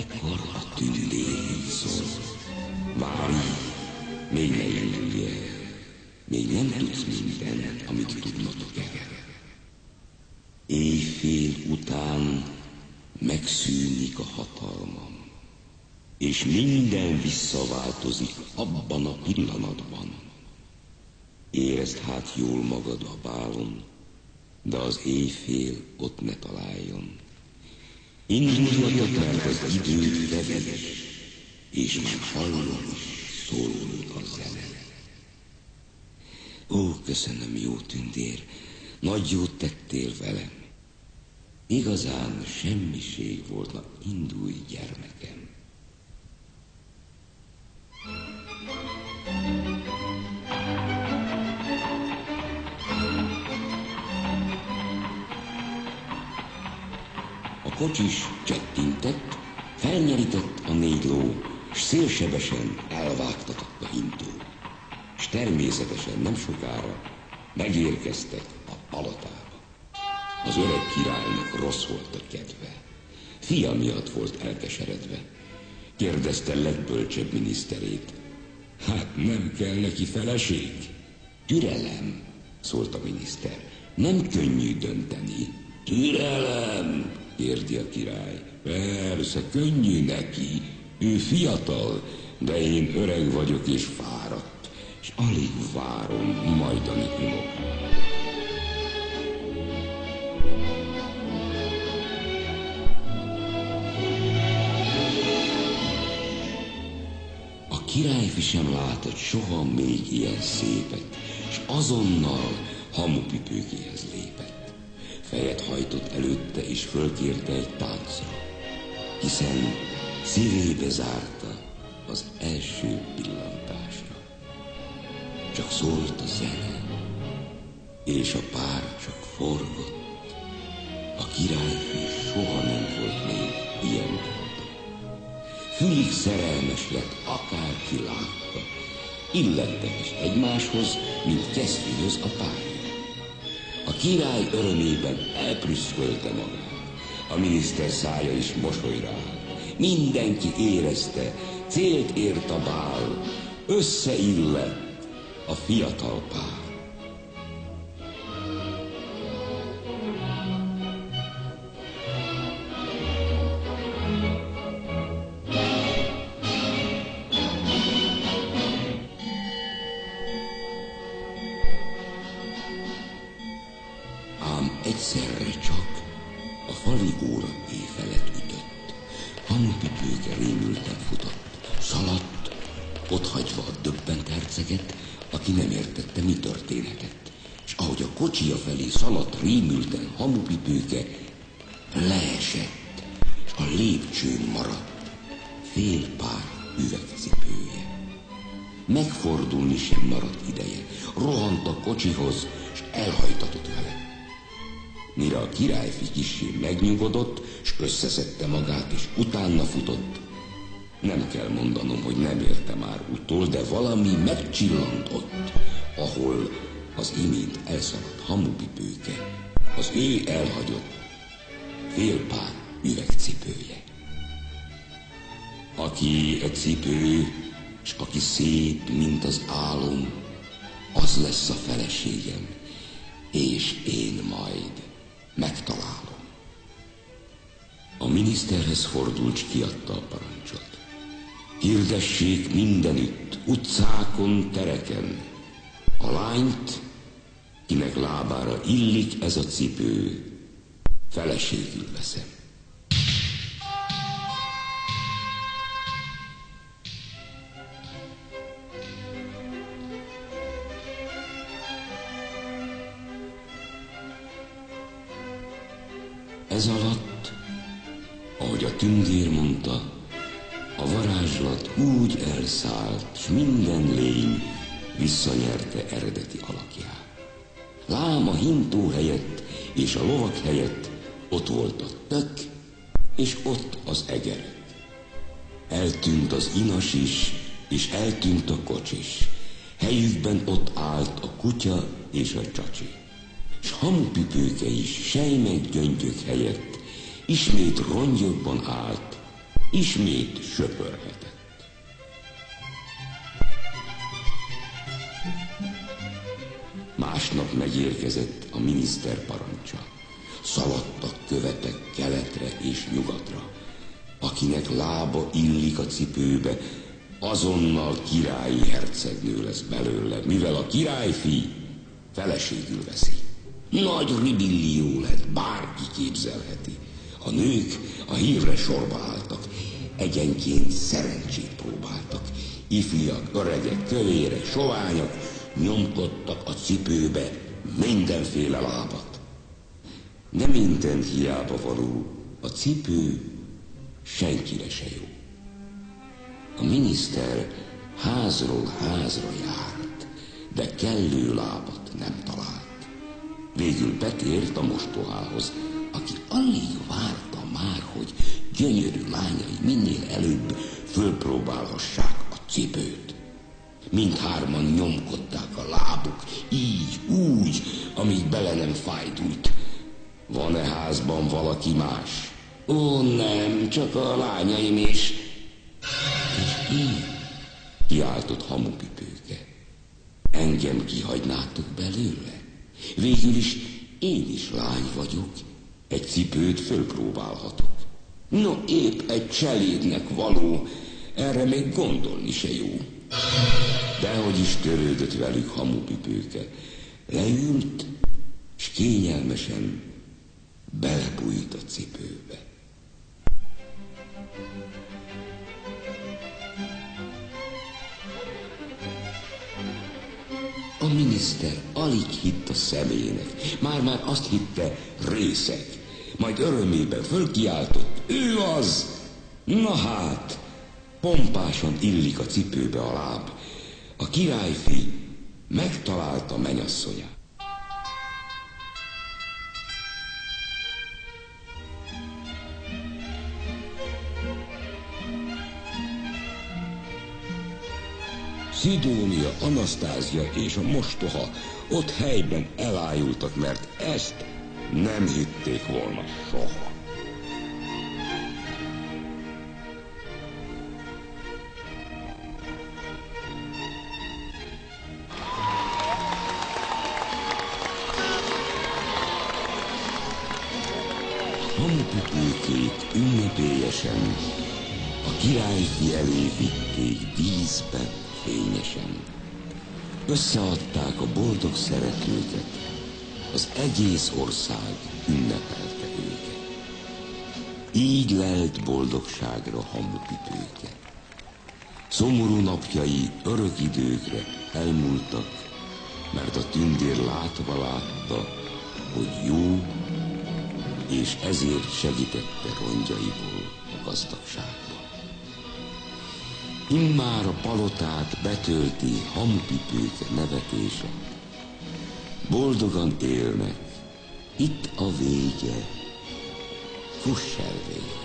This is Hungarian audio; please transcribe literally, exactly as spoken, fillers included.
Ekkor a tündér így szól. Várj, még ne indulj el. Még nem tudsz mindent, amit tudnotok kell. Éjfél után megszűnik a hatalmam, és minden visszaváltozik abban a pillanatban. Érezd hát jól magad a bálon, de az éjfél ott ne találjon. Induljatok, mert az idő kevés, és már hallom is szólni a zene. Ó, köszönöm, jó tündér, nagy jót tettél velem. Igazán semmiség volt, na indulj, gyermekem. A kocsis csettintett, felnyerített a négy ló, s szélsebesen elvágtatott a hintó. S természetesen nem sokára megérkeztek a palotába. Az öreg királynak rossz volt a kedve. Fia miatt volt elkeseredve. Kérdezte legbölcsebb miniszterét. Hát nem kell neki feleség? Türelem, szólt a miniszter. Nem könnyű dönteni. Türelem, kérdi a király. Persze, könnyű neki. Ő fiatal, de én öreg vagyok és fáradt, és alig várom majdani unokát. A királyfi sem látott soha még ilyen szépet, és azonnal Hamupipőkéhez lépett. Fejet hajtott előtte, és fölkérte egy táncra, hiszen szívébe zárta az első pillantásra. Csak szólt a zene, és a pár csak forgott. A királyfi soha nem volt még ilyen boldog. Fülig szerelmes lett, akárki látta. Illettek is egymáshoz, mint kesztyűhöz a párja. A király örömében elprüszkölte magát. A miniszter szája is mosolyra állt. Mindenki érezte, célt ért a bál, összeillett a fiatal pár. Ám egyszerre csak a fali óra éjfelet ütött. Hamupipőke rémülten futott, szaladt, otthagyva a döbbent herceget, aki nem értette, mi történhetett. És ahogy a kocsia felé szaladt rémülten Hamupipőke, leesett, és a lépcsőn maradt fél pár üvegcipője. Megfordulni sem maradt ideje, rohant a kocsihoz, és elhajtatott vele. Mire a királyfi kissé megnyugodott, s összeszedte magát, és utána futott. Nem kell mondanom, hogy nem érte már utol, de valami megcsillant ott, ahol az imént elszaladt Hamupipőke, az ő elhagyott fél pár üvegcipője. Aki a cipő, s aki szép, mint az álom, az lesz a feleségem, és én majd megtalálom. A miniszterhez fordult, s kiadta a parancsot. Hirdessék mindenütt, utcákon, tereken, a lányt, kinek lábára illik ez a cipő, feleségül veszem. Ez alatt, ahogy a tündér mondta, a varázslat úgy elszállt, s minden lény visszanyerte eredeti alakját. Lám a hintó helyett és a lovak helyett ott volt a tök, és ott az egeret. Eltűnt az inas is, és eltűnt a kocsis. Helyükben ott állt a kutya és a csacsi. S Hamupipőke is sejmek gyöngyök helyett ismét rongyokban állt, ismét söpörhetett. Másnap megérkezett a miniszter parancsa. Szaladtak követek keletre és nyugatra. Akinek lába illik a cipőbe, azonnal királyi hercegnő lesz belőle, mivel a királyfi feleségül veszi. Nagy ribillió lett, bárki képzelheti. A nők a hírre sorba álltak, egyenként szerencsét próbáltak. Ifjak, öregek, kövérek, soványok nyomkodtak a cipőbe mindenféle lábat. De mindent hiába való, a cipő senkire se jó. A miniszter házról házra járt, de kellő lábat nem talált. Végül betért a mostohához, aki alig várta már, hogy gyönyörű lányai minél előbb fölpróbálhassák a cipőt. Mindhárman nyomkodták a lábuk, így, úgy, amíg bele nem fájdult. Van-e házban valaki más? Ó, nem, csak a lányaim is. És én? Kiáltott Hamupipőke. Engem kihagynátok belőle? Végül is én is lány vagyok, egy cipőt fölpróbálhatok. No, épp egy cselédnek való, erre még gondolni se jó. Dehogy is törődött velük Hamupipőke. Leült, s kényelmesen belebújt a cipőbe. A miniszter alig hitt a szemének, már-már azt hitte részeg, majd örömében fölkiáltott, ő az! Na hát, pompásan illik a cipőbe a láb. A királyfi megtalálta menyasszonyát. Szidónia, Anasztázia és a mostoha ott helyben elájultak, mert ezt nem hitték volna soha. Hamupipőkét ünnepélyesen a királyfi elé vitték díszbe, fényesen. Összeadták a boldog szeretőket, az egész ország ünnepelte őket. Így lelt boldogságra Hamupipőke. Szomorú napjai örök időkre elmúltak, mert a tündér látva látta, hogy jó, és ezért segítette rongyaiból a gazdagságba. Immár a palotát betölti Hamupipőke nevetése. Boldogan élnek, itt a vége, fuss el vége.